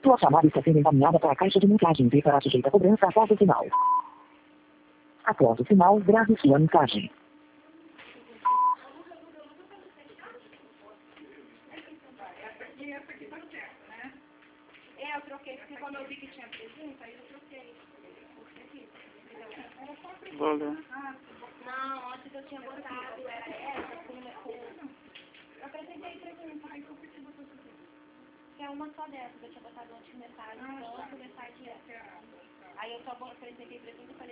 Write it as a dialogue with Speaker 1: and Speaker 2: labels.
Speaker 1: Sua chamada está sendo encaminhada para a caixa de mensagens e será sujeita a cobrança após o sinal. Após o sinal, grave sua mensagem.
Speaker 2: Eu troquei, porque quando eu vi que tinha presença, aí eu troquei.
Speaker 3: Valeu.
Speaker 2: Não, antes eu tinha botado, era essa, com... Eu apresentei presença, aí eu fiz você. Que é uma só dessas, eu tinha botado antes metade, mensagem essa. Aí eu só apresentei presença e falei,